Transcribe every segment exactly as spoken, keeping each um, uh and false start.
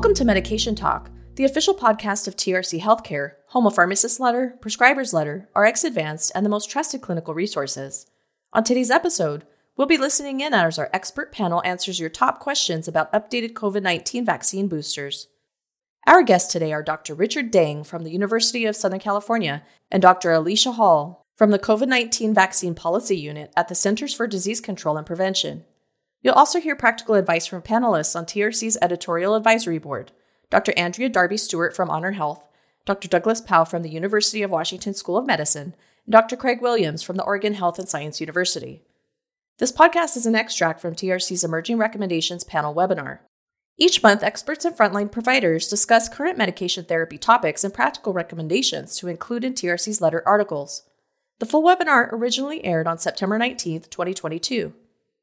Welcome to Medication Talk, the official podcast of T R C Healthcare, home of Pharmacist Letter, Prescriber's Letter, Rx Advanced, and the most trusted clinical resources. On today's episode, we'll be listening in as our expert panel answers your top questions about updated COVID nineteen vaccine boosters. Our guests today are Doctor Richard Dang from the University of Southern California and Doctor Alicia Hall from the COVID nineteen Vaccine Policy Unit at the Centers for Disease Control and Prevention. You'll also hear practical advice from panelists on T R C's editorial advisory board, Doctor Andrea Darby-Stewart from Honor Health, Doctor Douglas Powell from the University of Washington School of Medicine, and Doctor Craig Williams from the Oregon Health and Science University. This podcast is an extract from T R C's Emerging Recommendations panel webinar. Each month, experts and frontline providers discuss current medication therapy topics and practical recommendations to include in T R C's letter articles. The full webinar originally aired on September nineteenth, twenty twenty-two.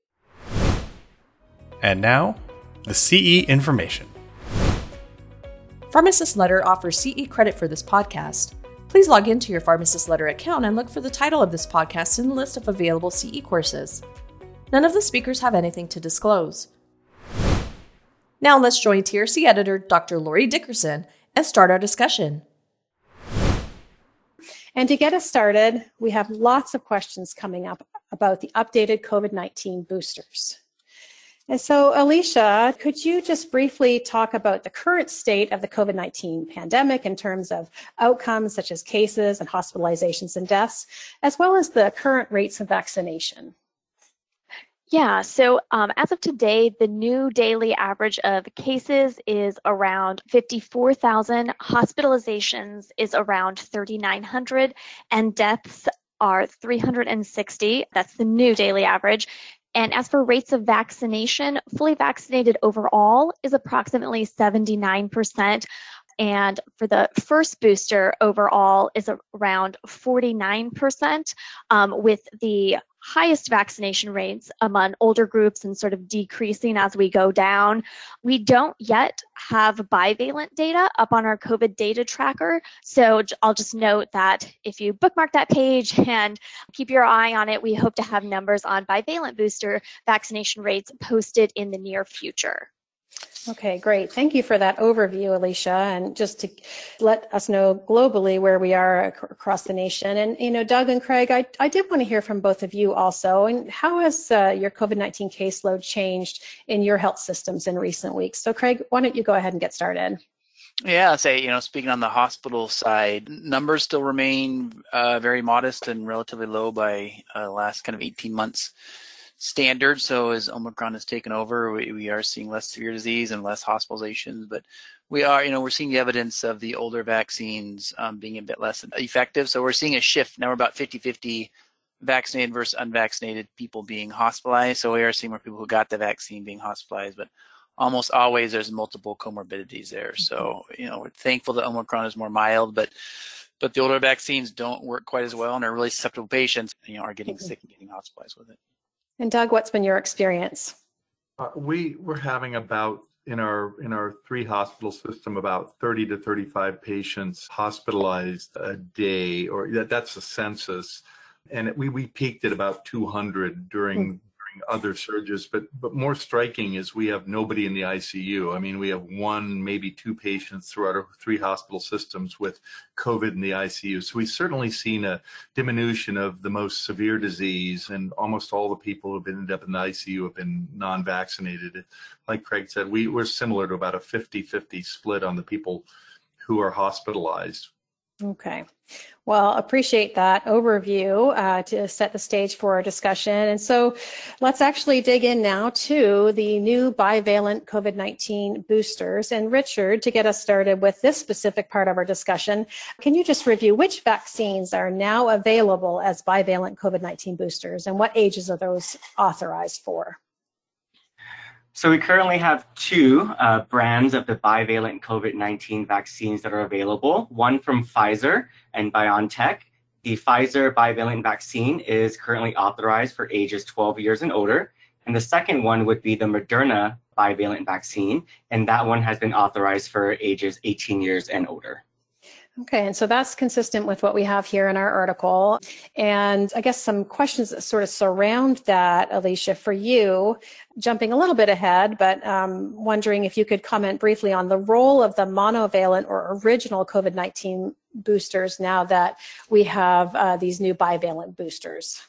And now, the C E information. Pharmacist Letter offers C E credit for this podcast. Please log into your Pharmacist Letter account and look for the title of this podcast in the list of available C E courses. None of the speakers have anything to disclose. Now let's join T R C editor Doctor Lori Dickerson and start our discussion. And to get us started, we have lots of questions coming up about the updated COVID nineteen boosters. And so, Alicia, could you just briefly talk about the current state of the COVID nineteen pandemic in terms of outcomes such as cases and hospitalizations and deaths, as well as the current rates of vaccination? Yeah, so um, as of today, the new daily average of cases is around fifty-four thousand, hospitalizations is around thirty-nine hundred, and deaths are three hundred sixty. That's the new daily average. And as for rates of vaccination, fully vaccinated overall is approximately seventy-nine percent. And for the first booster overall is around forty-nine percent, um, with the highest vaccination rates among older groups and sort of decreasing as we go down. We don't yet have bivalent data up on our COVID data tracker. So I'll just note that if you bookmark that page and keep your eye on it, we hope to have numbers on bivalent booster vaccination rates posted in the near future. Okay, great. Thank you for that overview, Alicia, and just to let us know globally where we are ac- across the nation. And, you know, Doug and Craig, I, I did want to hear from both of you also. And how has uh, your COVID nineteen caseload changed in your health systems in recent weeks? So, Craig, why don't you go ahead and get started? Yeah, I'll say, you know, speaking on the hospital side, numbers still remain uh, very modest and relatively low by uh, the last kind of eighteen months. Standard. So as Omicron has taken over, we, we are seeing less severe disease and less hospitalizations, but we are, you know, we're seeing the evidence of the older vaccines um, being a bit less effective. So we're seeing a shift. Now we're about fifty-fifty vaccinated versus unvaccinated people being hospitalized. So we are seeing more people who got the vaccine being hospitalized, but almost always there's multiple comorbidities there. So, you know, we're thankful that Omicron is more mild, but but the older vaccines don't work quite as well and are really susceptible patients, you know, are getting sick and getting hospitalized with it. And Doug, what's been your experience? Uh, we we're having about in our in our three hospital system about thirty to thirty-five patients hospitalized a day, or that, that's the census, and we we peaked at about two hundred during. Mm. Other surges, but but more striking is we have nobody in the I C U. I mean, we have one, maybe two patients throughout our three hospital systems with COVID in the I C U. So we've certainly seen a diminution of the most severe disease, and almost all the people who've ended up in the I C U have been non-vaccinated. Like Craig said, we, we're similar to about a fifty-fifty split on the people who are hospitalized. Okay. Well, appreciate that overview uh, to set the stage for our discussion. And so let's actually dig in now to the new bivalent COVID nineteen boosters. And Richard, to get us started with this specific part of our discussion, can you just review which vaccines are now available as bivalent COVID nineteen boosters and what ages are those authorized for? So we currently have two uh, brands of the bivalent COVID nineteen vaccines that are available, one from Pfizer and BioNTech. The Pfizer bivalent vaccine is currently authorized for ages twelve years and older. And the second one would be the Moderna bivalent vaccine, and that one has been authorized for ages eighteen years and older. Okay, and so that's consistent with what we have here in our article. And I guess some questions that sort of surround that, Alicia, for you, jumping a little bit ahead, but um, wondering if you could comment briefly on the role of the monovalent or original COVID nineteen boosters now that we have uh, these new bivalent boosters.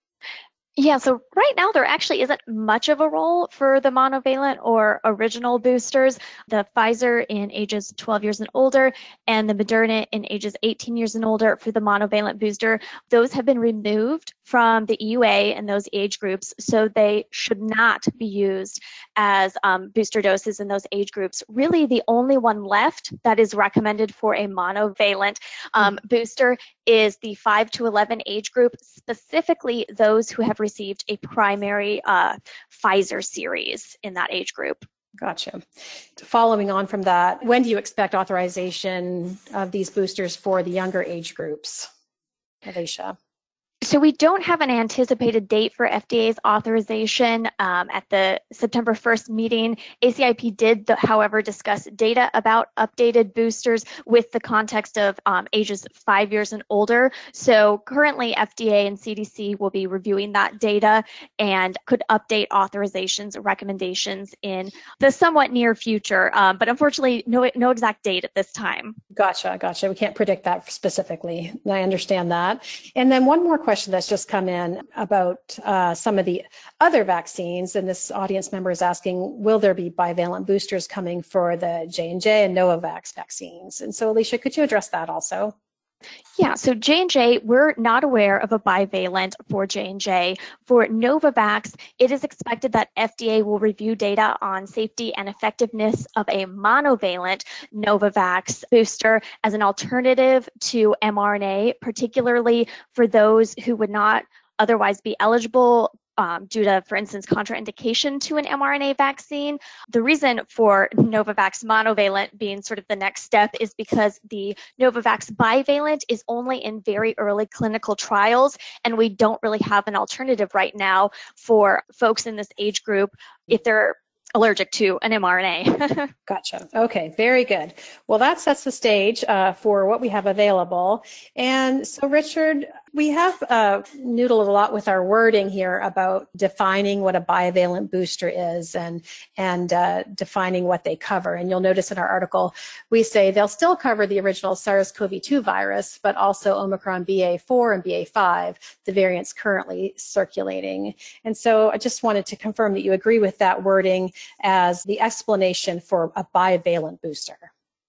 Yeah, so right now there actually isn't much of a role for the monovalent or original boosters. The Pfizer in ages twelve years and older and the Moderna in ages eighteen years and older for the monovalent booster, those have been removed from the E U A and those age groups, so they should not be used as um, booster doses in those age groups. Really, the only one left that is recommended for a monovalent um, booster is the five to eleven age group, specifically those who have received a primary uh, Pfizer series in that age group. Gotcha. Following on from that, when do you expect authorization of these boosters for the younger age groups, Alicia? So we don't have an anticipated date for F D A's authorization. Um, at the September first meeting, A C I P did, however, discuss data about updated boosters with the context of um, ages five years and older. So currently F D A and C D C will be reviewing that data and could update authorizations or recommendations in the somewhat near future. Um, but unfortunately, no, no exact date at this time. Gotcha, gotcha. We can't predict that specifically. I understand that. And then one more question that's just come in about uh, some of the other vaccines. And this audience member is asking, will there be bivalent boosters coming for the J and J and Novavax vaccines? And so, Alicia, could you address that also? Yeah, so J and J, we're not aware of a bivalent for J and J. For Novavax, it is expected that F D A will review data on safety and effectiveness of a monovalent Novavax booster as an alternative to mRNA, particularly for those who would not otherwise be eligible Um, due to, for instance, contraindication to an mRNA vaccine. The reason for Novavax monovalent being sort of the next step is because the Novavax bivalent is only in very early clinical trials, and we don't really have an alternative right now for folks in this age group if they're allergic to an mRNA. Gotcha. Okay, very good. Well, that sets the stage uh, for what we have available. And so, Richard, we have uh, noodled a lot with our wording here about defining what a bivalent booster is and and uh, defining what they cover. And you'll notice in our article, we say they'll still cover the original SARS-C o V two virus, but also Omicron B A four and B A five, the variants currently circulating. And so I just wanted to confirm that you agree with that wording as the explanation for a bivalent booster.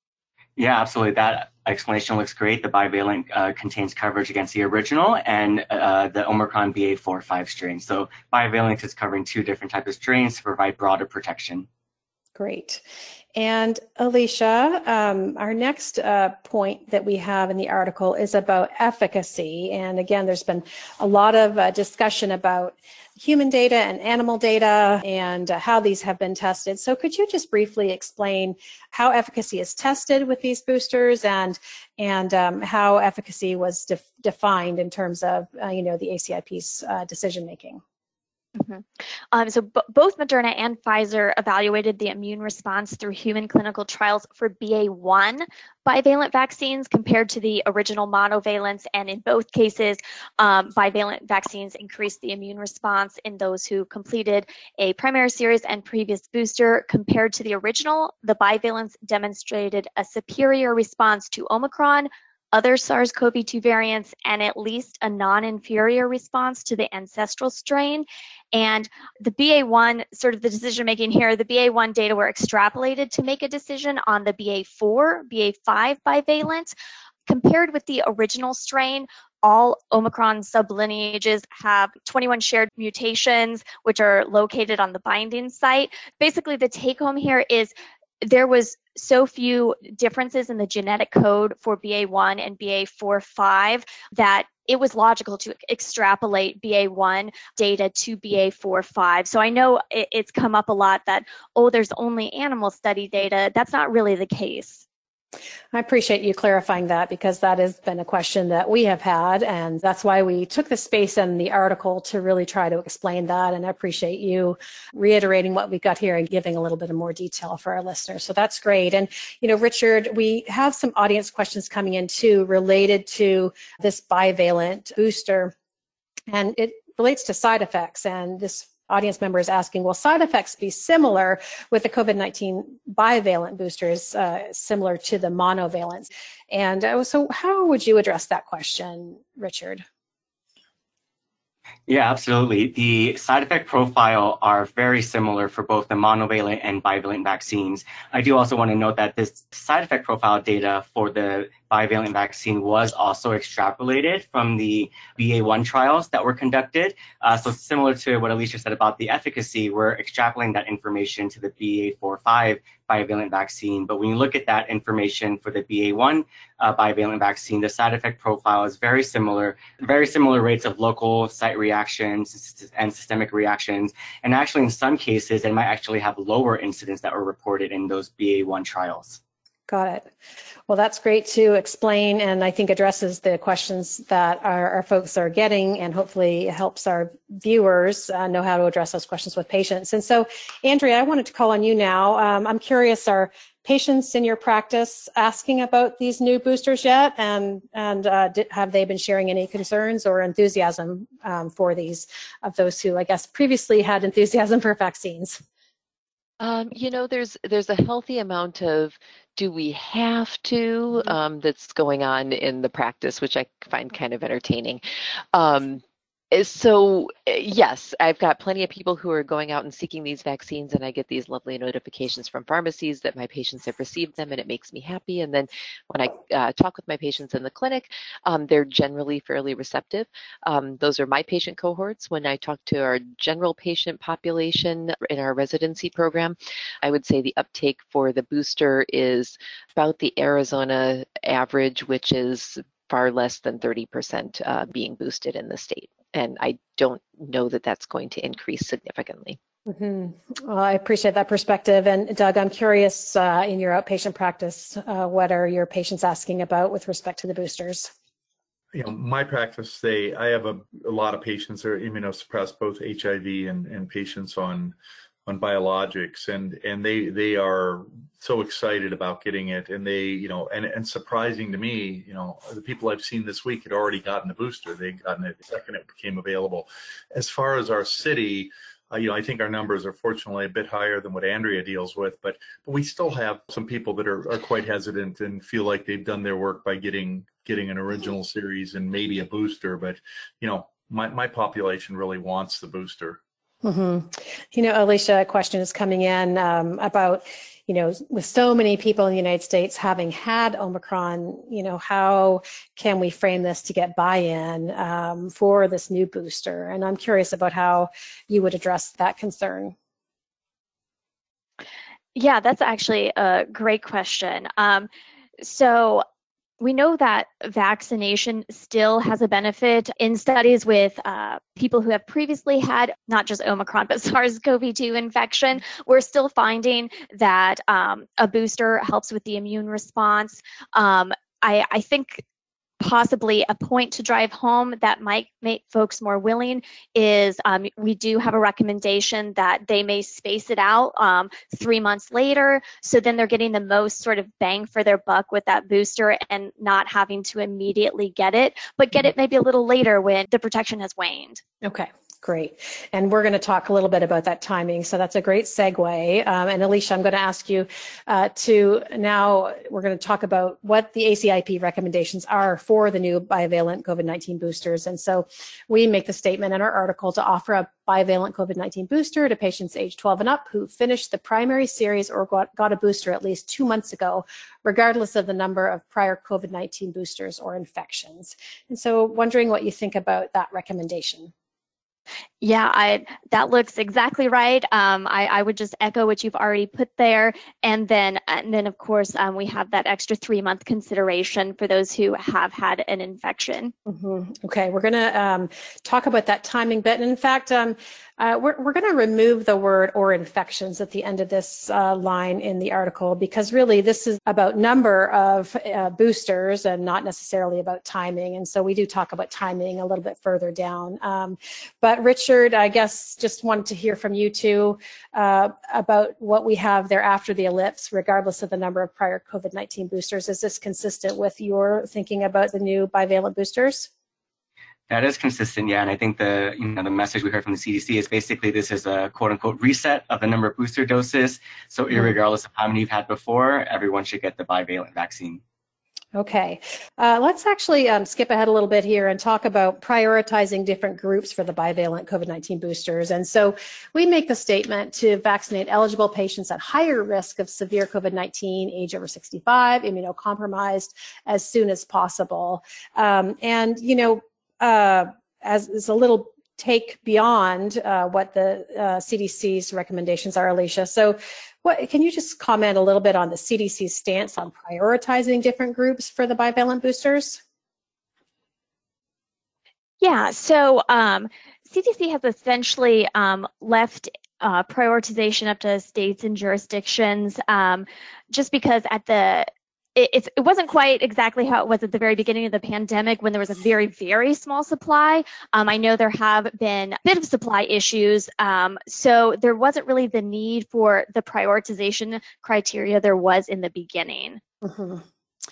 Yeah, absolutely. That explanation looks great. The bivalent uh, contains coverage against the original and uh, the Omicron B A four five strain. So bivalent is covering two different types of strains to provide broader protection. Great. And Alicia, um, our next uh, point that we have in the article is about efficacy. And again, there's been a lot of uh, discussion about human data and animal data and uh, how these have been tested. So could you just briefly explain how efficacy is tested with these boosters and and um, how efficacy was def- defined in terms of, uh, you know, the A C I P's uh, decision making? Mm-hmm. Um, so b- both Moderna and Pfizer evaluated the immune response through human clinical trials for B A one bivalent vaccines compared to the original monovalents, and in both cases, um, bivalent vaccines increased the immune response in those who completed a primary series and previous booster compared to the original. The bivalents demonstrated a superior response to Omicron, other SARS-C o V two variants, and at least a non-inferior response to the ancestral strain. And the B A one, sort of the decision making here, the B A one data were extrapolated to make a decision on the B A four, B A five bivalent. Compared with the original strain, all Omicron sublineages have twenty-one shared mutations, which are located on the binding site. Basically, the take home here is there was so few differences in the genetic code for B A one and B A four five that it was logical to extrapolate B A one data to B A four five. So I know it's come up a lot that, oh, there's only animal study data. That's not really the case. I appreciate you clarifying that, because that has been a question that we have had, and that's why we took the space in the article to really try to explain that. And I appreciate you reiterating what we got here and giving a little bit of more detail for our listeners. So that's great. And, you know, Richard, we have some audience questions coming in too related to this bivalent booster, and it relates to side effects. And this audience member is asking, will side effects be similar with the COVID nineteen bivalent boosters, uh, similar to the monovalents? And uh, so how would you address that question, Richard? Yeah, absolutely. The side effect profile are very similar for both the monovalent and bivalent vaccines. I do also want to note that this side effect profile data for the bivalent vaccine was also extrapolated from the B A one trials that were conducted. Uh, so similar to what Alicia said about the efficacy, we're extrapolating that information to the B A four five bivalent vaccine. But when you look at that information for the B A one uh, bivalent vaccine, the side effect profile is very similar, very similar rates of local site reactions and systemic reactions. And actually, in some cases, it might actually have lower incidents that were reported in those B A one trials. Got it. Well, that's great to explain, and I think addresses the questions that our, our folks are getting, and hopefully helps our viewers uh, know how to address those questions with patients. And so, Andrea, I wanted to call on you now. Um, I'm curious, are patients in your practice asking about these new boosters yet? And, and uh, did, have they been sharing any concerns or enthusiasm um, for these, of those who, I guess, previously had enthusiasm for vaccines? Um, you know, there's there's a healthy amount of do we have to um, that's going on in the practice, which I find kind of entertaining. Um, So yes, I've got plenty of people who are going out and seeking these vaccines, and I get these lovely notifications from pharmacies that my patients have received them, and it makes me happy. And then when I uh, talk with my patients in the clinic, um, they're generally fairly receptive. Um, those are my patient cohorts. When I talk to our general patient population in our residency program, I would say the uptake for the booster is about the Arizona average, which is far less than thirty percent uh, being boosted in the state. And I don't know that that's going to increase significantly. Mm-hmm. Well, I appreciate that perspective. And Doug, I'm curious, uh, in your outpatient practice, uh, what are your patients asking about with respect to the boosters? You know, my practice, they, I have a, a lot of patients that are immunosuppressed, both H I V and, and patients on on biologics, and and they they are so excited about getting it, and they, you know, and and surprising to me, you know, the people I've seen this week had already gotten the booster. They'd gotten it the second it became available. As far as our city, uh, you know, I think our numbers are fortunately a bit higher than what Andrea deals with, but but we still have some people that are, are quite hesitant and feel like they've done their work by getting getting an original series and maybe a booster. But you know, my my population really wants the booster. Mm-hmm. You know, Alicia, a question is coming in um, about, you know, with so many people in the United States having had Omicron, you know, how can we frame this to get buy-in um, for this new booster? And I'm curious about how you would address that concern. Yeah, that's actually a great question. Um, so we know that vaccination still has a benefit. In studies with uh, people who have previously had not just Omicron, but SARS CoV two infection, we're still finding that um, a booster helps with the immune response. Um, I, I think possibly a point to drive home that might make folks more willing is um, we do have a recommendation that they may space it out um, three months later. So then they're getting the most sort of bang for their buck with that booster and not having to immediately get it, but get it maybe a little later when the protection has waned. Okay. Great. And we're going to talk a little bit about that timing. So that's a great segue. Um, and Alicia, I'm going to ask you uh, to now, we're going to talk about what the A C I P recommendations are for the new bivalent COVID nineteen boosters. And so we make the statement in our article to offer a bivalent COVID nineteen booster to patients age twelve and up who finished the primary series or got, got a booster at least two months ago, regardless of the number of prior COVID nineteen boosters or infections. And so wondering what you think about that recommendation. Yeah, I that looks exactly right. Um, I, I would just echo what you've already put there, and then and then of course um, we have that extra three month consideration for those who have had an infection. Mm-hmm. Okay, we're going to um, talk about that timing bit. And in fact, um, uh, we're, we're going to remove the word or infections at the end of this uh, line in the article, because really this is about number of uh, boosters and not necessarily about timing. And so we do talk about timing a little bit further down. Um, but Richard, I guess just wanted to hear from you too uh, about what we have there after the ellipse, regardless of the number of prior COVID nineteen boosters. Is this consistent with your thinking about the new bivalent boosters? That is consistent, yeah. And I think the you know the message we heard from the C D C is basically this is a quote unquote reset of the number of booster doses. So irregardless of how many you've had before, everyone should get the bivalent vaccine. Okay, uh, let's actually um, skip ahead a little bit here and talk about prioritizing different groups for the bivalent COVID nineteen boosters. And so we make the statement to vaccinate eligible patients at higher risk of severe COVID nineteen, age over sixty-five, immunocompromised, as soon as possible. Um, and, you know, uh, as is a little take beyond uh, what the uh, C D C's recommendations are, Alicia. So what, can you just comment a little bit on the C D C's stance on prioritizing different groups for the bivalent boosters? Yeah, so um, C D C has essentially um, left uh, prioritization up to states and jurisdictions um, just because at the It, it's, it wasn't quite exactly how it was at the very beginning of the pandemic when there was a very, very small supply. Um, I know there have been a bit of supply issues, um, so there wasn't really the need for the prioritization criteria there was in the beginning. Mm-hmm.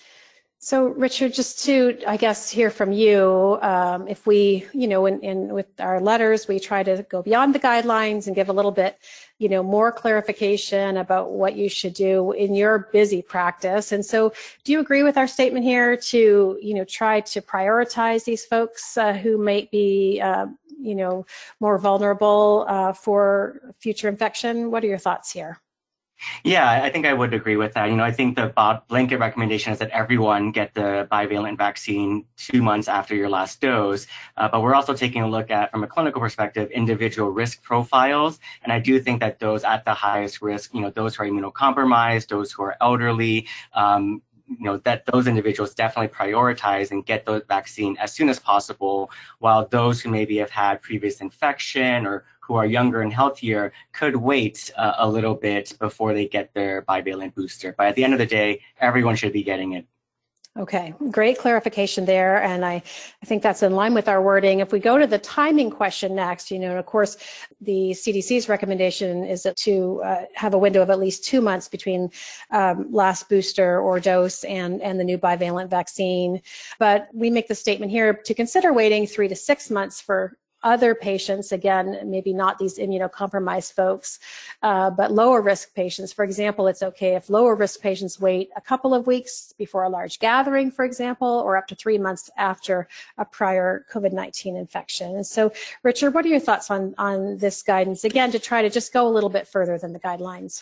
So, Richard, just to, I guess, hear from you, um, if we, you know, in, in with our letters, we try to go beyond the guidelines and give a little bit, you know, more clarification about what you should do in your busy practice. And so, do you agree with our statement here to, you know, try to prioritize these folks uh, who might be, uh, you know, more vulnerable uh, for future infection? What are your thoughts here? Yeah, I think I would agree with that. You know, I think the blanket recommendation is that everyone get the bivalent vaccine two months after your last dose. Uh, but we're also taking a look at, from a clinical perspective, individual risk profiles. And I do think that those at the highest risk, you know, those who are immunocompromised, those who are elderly, um, you know, that those individuals definitely prioritize and get the vaccine as soon as possible, while those who maybe have had previous infection or who are younger and healthier could wait uh, a little bit before they get their bivalent booster. But at the end of the day, everyone should be getting it. Okay, great clarification there. And I, I think that's in line with our wording. If we go to the timing question next, you know, and of course, the C D C's recommendation is to uh, have a window of at least two months between um, last booster or dose and, and the new bivalent vaccine. But we make the statement here to consider waiting three to six months for other patients, again, maybe not these immunocompromised folks, uh, but lower risk patients. For example, it's okay if lower risk patients wait a couple of weeks before a large gathering, for example, or up to three months after a prior COVID nineteen infection. And so, Richard, what are your thoughts on, on this guidance? Again, to try to just go a little bit further than the guidelines.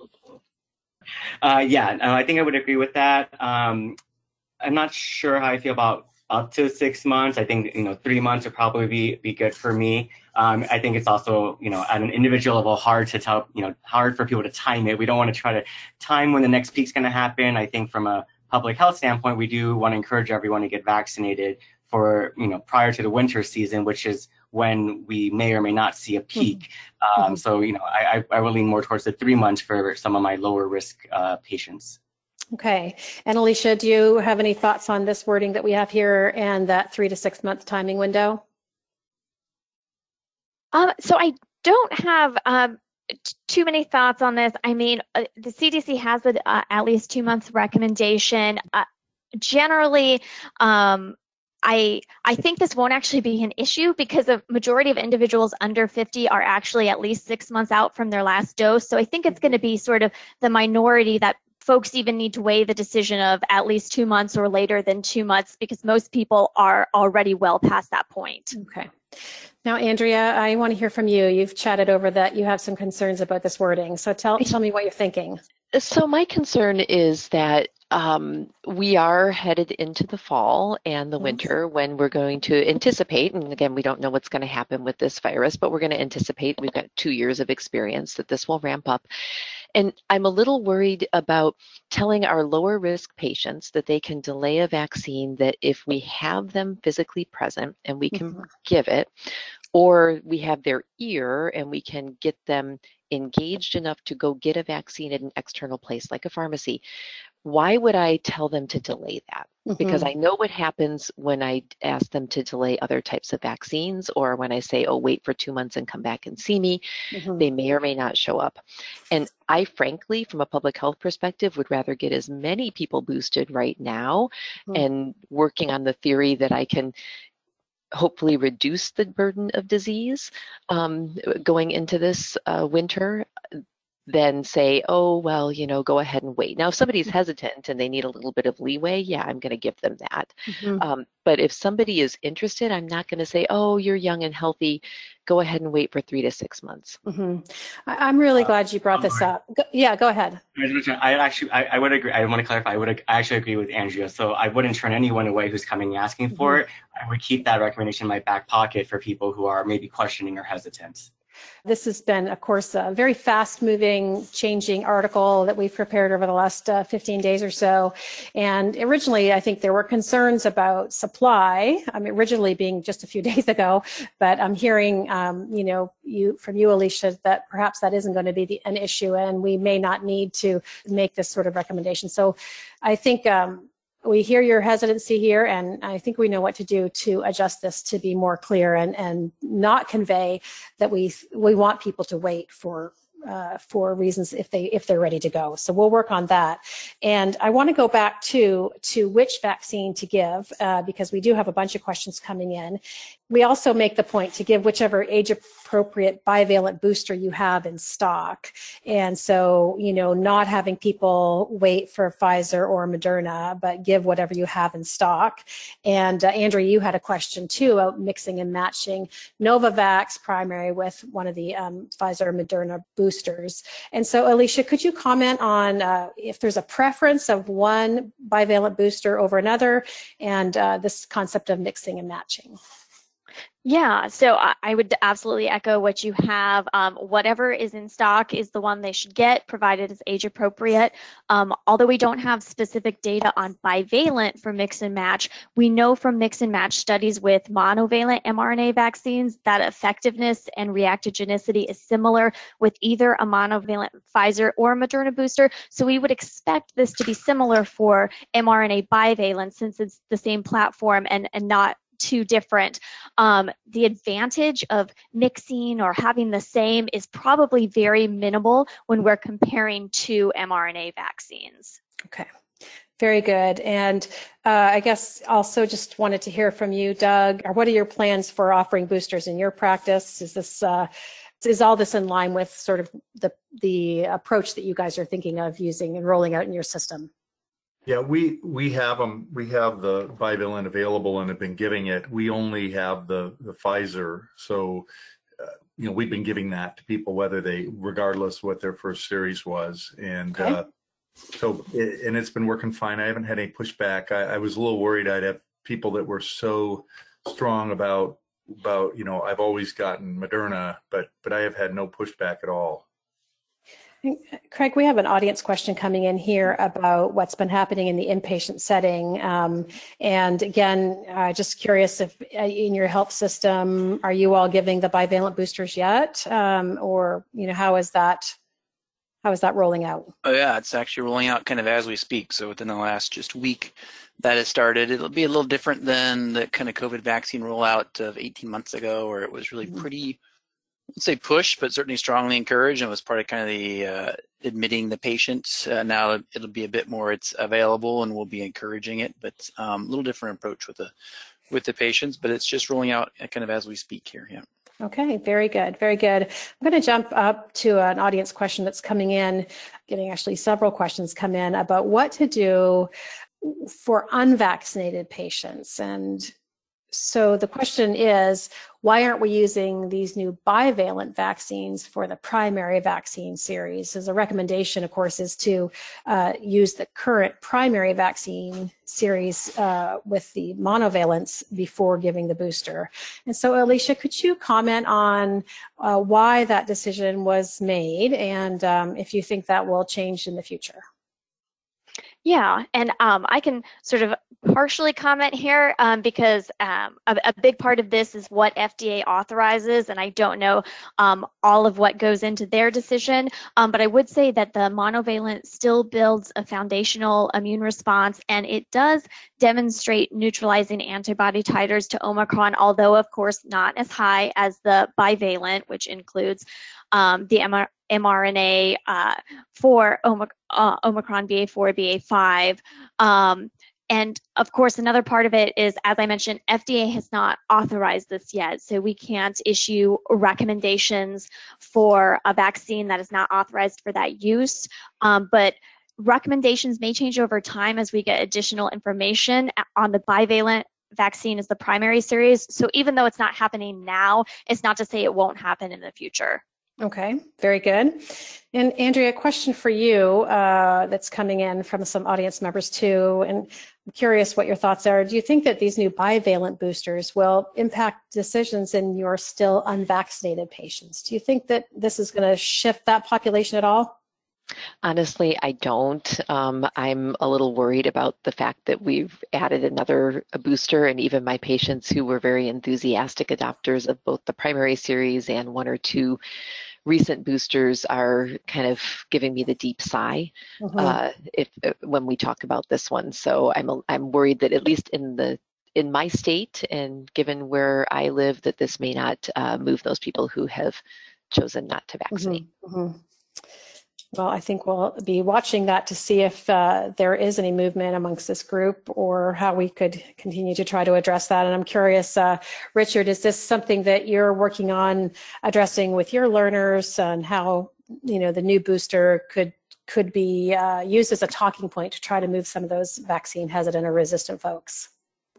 Uh, yeah, no, I think I would agree with that. Um, I'm not sure how I feel about up to six months. I think, you know, three months would probably be, be good for me. Um, I think it's also, you know, at an individual level, hard to tell, you know, hard for people to time it. We don't want to try to time when the next peak's going to happen. I think from a public health standpoint, we do want to encourage everyone to get vaccinated for, you know, prior to the winter season, which is when we may or may not see a peak. Mm-hmm. Um, so, you know, I, I will lean more towards the three months for some of my lower risk uh, patients. Okay. And Alicia, do you have any thoughts on this wording that we have here and that three to six month timing window? Um, so I don't have um, t- too many thoughts on this. I mean, uh, the C D C has the uh, at least two months recommendation. Uh, generally, um, I I think this won't actually be an issue because the majority of individuals under fifty are actually at least six months out from their last dose. So I think it's going to be sort of the minority that folks even need to weigh the decision of at least two months or later than two months because most people are already well past that point. Okay. Now, Andrea, I want to hear from you. You've chatted over that. You have some concerns about this wording. So tell, tell me what you're thinking. So my concern is that Um, we are headed into the fall and the winter when we're going to anticipate, and again, we don't know what's going to happen with this virus, but we're going to anticipate, we've got two years of experience, that this will ramp up. And I'm a little worried about telling our lower risk patients that they can delay a vaccine, that if we have them physically present and we can mm-hmm. give it, or we have their ear and we can get them engaged enough to go get a vaccine at an external place like a pharmacy. Why would I tell them to delay that? Mm-hmm. Because I know what happens when I ask them to delay other types of vaccines, or when I say, oh, wait for two months and come back and see me, mm-hmm. they may or may not show up. And I frankly, from a public health perspective, would rather get as many people boosted right now mm-hmm. and working on the theory that I can hopefully reduce the burden of disease um, going into this uh, winter, then say, oh, well, you know, go ahead and wait. Now, if somebody's hesitant and they need a little bit of leeway, yeah, I'm going to give them that. Mm-hmm. Um, but if somebody is interested, I'm not going to say, oh, you're young and healthy, go ahead and wait for three to six months. Mm-hmm. I- I'm really uh, glad you brought this up. Go- yeah, go ahead. I actually, I, I would agree. I want to clarify. I would I actually agree with Andrea. So I wouldn't turn anyone away who's coming and asking mm-hmm. for it. I would keep that recommendation in my back pocket for people who are maybe questioning or hesitant. This has been, of course, a very fast-moving, changing article that we've prepared over the last uh, fifteen days or so. And originally, I think there were concerns about supply. I mean, originally being just a few days ago, but I'm hearing, um, you know, you from you, Alicia, that perhaps that isn't going to be the, an issue, and we may not need to make this sort of recommendation. So, I think. Um, We hear your hesitancy here, and I think we know what to do to adjust this to be more clear and, and not convey that we we want people to wait for uh, for reasons if they if they're ready to go. So we'll work on that. And I want to go back to to which vaccine to give uh, because we do have a bunch of questions coming in. We also make the point to give whichever age-appropriate bivalent booster you have in stock. And so, you know, not having people wait for Pfizer or Moderna, but give whatever you have in stock. And uh, Andrea, you had a question too about mixing and matching Novavax primary with one of the um, Pfizer or Moderna boosters. And so, Alicia, could you comment on uh, if there's a preference of one bivalent booster over another, and uh, this concept of mixing and matching? Yeah, so I would absolutely echo what you have. Um, whatever is in stock is the one they should get, provided it's age appropriate. Um, although we don't have specific data on bivalent for mix and match, we know from mix and match studies with monovalent mRNA vaccines that effectiveness and reactogenicity is similar with either a monovalent Pfizer or Moderna booster. So we would expect this to be similar for mRNA bivalent, since it's the same platform and, and not too different. Um, the advantage of mixing or having the same is probably very minimal when we're comparing two mRNA vaccines. Okay, very good. And uh, I guess also just wanted to hear from you, Doug, or what are your plans for offering boosters in your practice? Is this uh, is all this in line with sort of the the approach that you guys are thinking of using and rolling out in your system? Yeah, we we have them. We have the bivalent available and have been giving it. We only have the the Pfizer, so uh, you know we've been giving that to people whether they, regardless what their first series was, and okay. uh, so it, and it's been working fine. I haven't had any pushback. I, I was a little worried I'd have people that were so strong about about you know I've always gotten Moderna, but but I have had no pushback at all. Craig, we have an audience question coming in here about what's been happening in the inpatient setting. Um, and again, uh, just curious if uh, in your health system, are you all giving the bivalent boosters yet? Um, or, you know, how is that, how is that rolling out? Oh yeah, it's actually rolling out kind of as we speak. So within the last just week that has started, it'll be a little different than the kind of COVID vaccine rollout of eighteen months ago, where it was really mm-hmm. pretty, let's say push, but certainly strongly encouraged, and was part of kind of the uh, admitting the patient. Uh, now it'll be a bit more, it's available, and we'll be encouraging it, but um, a little different approach with the with the patients. But it's just rolling out kind of as we speak here. Yeah. Okay, very good, very good. I'm going to jump up to an audience question that's coming in, getting actually several questions come in about what to do for unvaccinated patients. And So the question is, why aren't we using these new bivalent vaccines for the primary vaccine series? As a recommendation, of course, is to uh, use the current primary vaccine series uh, with the monovalents before giving the booster. And so, Alicia, could you comment on uh, why that decision was made and um, if you think that will change in the future? Yeah, and um, I can sort of partially comment here um, because um, a, a big part of this is what F D A authorizes, and I don't know um, all of what goes into their decision, um, but I would say that the monovalent still builds a foundational immune response, and it does demonstrate neutralizing antibody titers to Omicron, although of course not as high as the bivalent, which includes um, the mRNA uh, for Omic uh, Omicron B A four, B A five. Um, and of course, another part of it is, as I mentioned, F D A has not authorized this yet. So we can't issue recommendations for a vaccine that is not authorized for that use. Um, but recommendations may change over time as we get additional information on the bivalent vaccine as the primary series. So even though it's not happening now, it's not to say it won't happen in the future. Okay, very good. And Andrea, a question for you uh, that's coming in from some audience members too, and I'm curious what your thoughts are. Do you think that these new bivalent boosters will impact decisions in your still unvaccinated patients? Do you think that this is going to shift that population at all? Honestly, I don't. Um, I'm a little worried about the fact that we've added another booster, and even my patients who were very enthusiastic adopters of both the primary series and one or two recent boosters are kind of giving me the deep sigh mm-hmm. uh, if, if when we talk about this one. So I'm a, I'm worried that at least in the in my state and given where I live, that this may not uh, move those people who have chosen not to vaccinate. Mm-hmm. Mm-hmm. Well, I think we'll be watching that to see if uh, there is any movement amongst this group or how we could continue to try to address that. And I'm curious, uh, Richard, is this something that you're working on addressing with your learners and how, you know, the new booster could could be uh, used as a talking point to try to move some of those vaccine hesitant or resistant folks?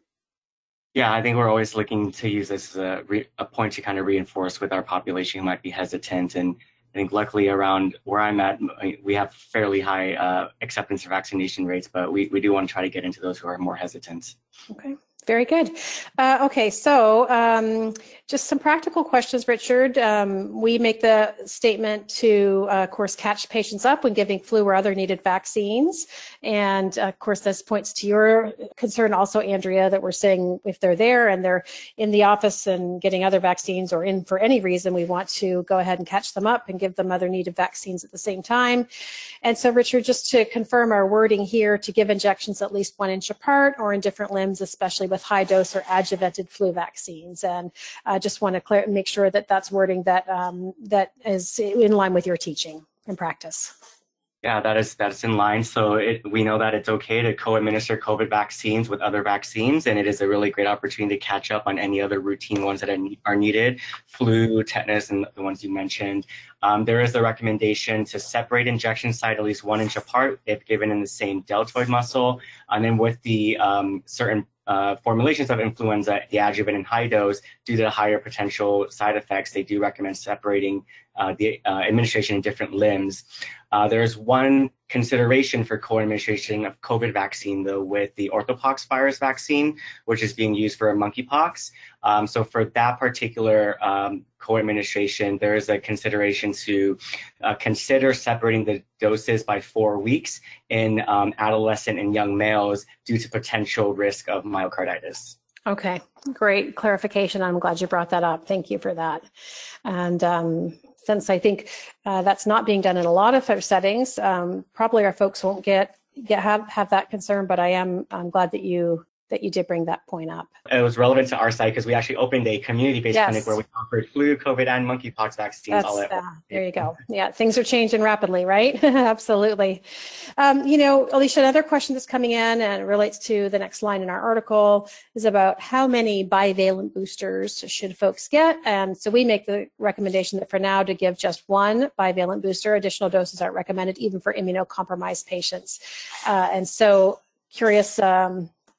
Yeah, I think we're always looking to use this as a, re- a point to kind of reinforce with our population who might be hesitant. And I think luckily around where I'm at, we have fairly high uh, acceptance of vaccination rates, but we, we do want to try to get into those who are more hesitant. Okay, very good. Uh, okay, so um, just some practical questions, Richard. Um, we make the statement to, uh, of course, catch patients up when giving flu or other needed vaccines. And uh, of course, this points to your concern also, Andrea, that we're saying if they're there and they're in the office and getting other vaccines or in for any reason, we want to go ahead and catch them up and give them other needed vaccines at the same time. And so, Richard, just to confirm our wording here, to give injections at least one inch apart or in different limbs, especially with high dose or adjuvanted flu vaccines. And I just want to clear, make sure that that's wording that um, that is in line with your teaching and practice. Yeah, that is that's in line. So it, we know that it's okay to co-administer COVID vaccines with other vaccines, and it is a really great opportunity to catch up on any other routine ones that are, are needed, flu, tetanus, and the ones you mentioned. Um, there is a recommendation to separate injection site at least one inch apart if given in the same deltoid muscle, and then with the um, certain Uh, formulations of influenza, the adjuvant and high dose, due to the higher potential side effects, they do recommend separating uh, the uh, administration in different limbs. Uh, there's one consideration for co-administration of COVID vaccine, though, with the orthopox virus vaccine, which is being used for monkeypox. Um, so for that particular um, co-administration, there is a consideration to uh, consider separating the doses by four weeks in um, adolescent and young males due to potential risk of myocarditis. Okay, great clarification. I'm glad you brought that up. Thank you for that. And um, since I think uh, that's not being done in a lot of settings, um, probably our folks won't get get have have that concern. But I am I'm glad that you that you did bring that point up. It was relevant to our site because we actually opened a community-based yes. clinic where we offered flu, COVID, and monkeypox vaccines That's, all at once. Uh, there you go. Yeah, things are changing rapidly, right? Absolutely. Um, you know, Alicia, another question that's coming in and relates to the next line in our article is about how many bivalent boosters should folks get? And so we make the recommendation that for now to give just one bivalent booster. Additional doses aren't recommended even for immunocompromised patients. Uh, and so curious, um,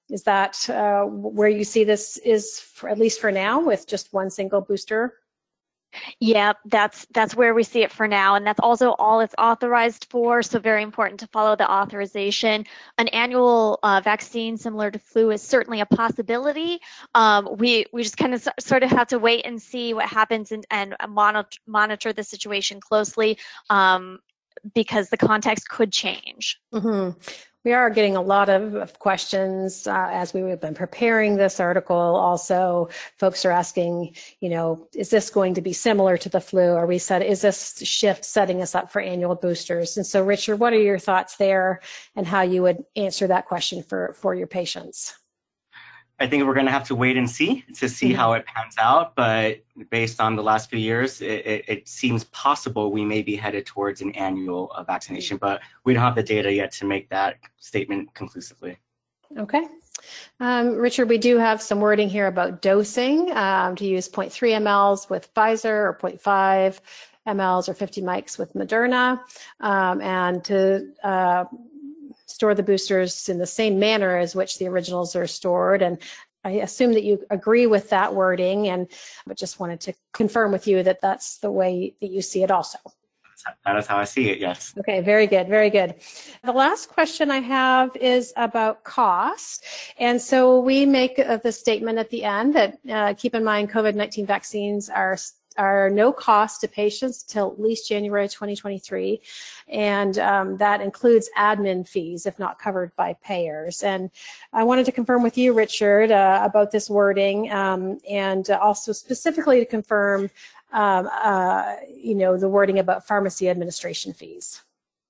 Is that uh, where you see this is, for, at least for now, with just one single booster? Yeah, that's that's where we see it for now, and that's also all it's authorized for. So very important to follow the authorization. An annual uh, vaccine similar to flu is certainly a possibility. Um, we we just kind of s- sort of have to wait and see what happens and and monitor monitor the situation closely, um, because the context could change. Mm-hmm. We are getting a lot of, of questions uh, as we have been preparing this article. Also, folks are asking, you know, is this going to be similar to the flu? Are we set, is this shift setting us up for annual boosters? And so, Richard, what are your thoughts there and how you would answer that question for, for your patients? I think we're going to have to wait and see to see mm-hmm. how it pans out. But based on the last few years, it, it, it seems possible we may be headed towards an annual uh, vaccination, but we don't have the data yet to make that statement conclusively. Okay. Um, Richard, we do have some wording here about dosing, um, to use zero point three milliliters with Pfizer or zero point five milliliters or fifty mics with Moderna, um, and to uh, store the boosters in the same manner as which the originals are stored. And I assume that you agree with that wording, and but just wanted to confirm with you that that's the way that you see it also. That is how I see it, yes. Okay, very good, very good. The last question I have is about cost. And so we make uh, the statement at the end that uh, keep in mind COVID nineteen vaccines are are no cost to patients till at least January twenty twenty-three. And um, that includes admin fees if not covered by payers. And I wanted to confirm with you, Richard, uh, about this wording, um, and also specifically to confirm, um, uh, you know, the wording about pharmacy administration fees.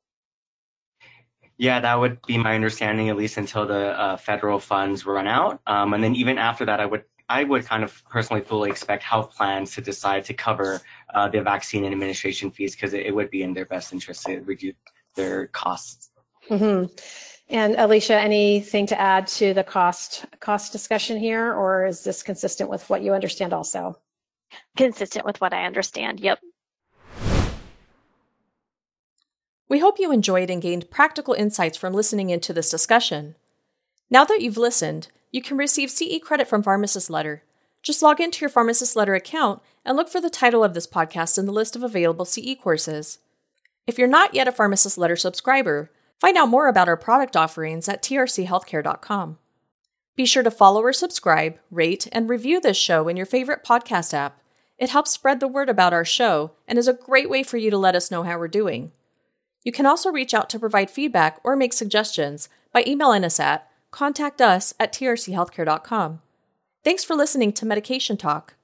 Yeah, that would be my understanding, at least until the uh, federal funds run out. Um, and then even after that, I would I would kind of personally fully expect health plans to decide to cover uh, the vaccine and administration fees, because it, it would be in their best interest to reduce their costs. Mm-hmm. And Alicia, anything to add to the cost cost discussion here, or is this consistent with what you understand also? Consistent with what I understand, yep. We hope you enjoyed and gained practical insights from listening into this discussion. Now that you've listened, you can receive C E credit from Pharmacist Letter. Just log into your Pharmacist Letter account and look for the title of this podcast in the list of available C E courses. If you're not yet a Pharmacist Letter subscriber, find out more about our product offerings at t r c healthcare dot com. Be sure to follow or subscribe, rate, and review this show in your favorite podcast app. It helps spread the word about our show and is a great way for you to let us know how we're doing. You can also reach out to provide feedback or make suggestions by emailing us at contact us at t r c healthcare dot com. Thanks for listening to Medication Talk.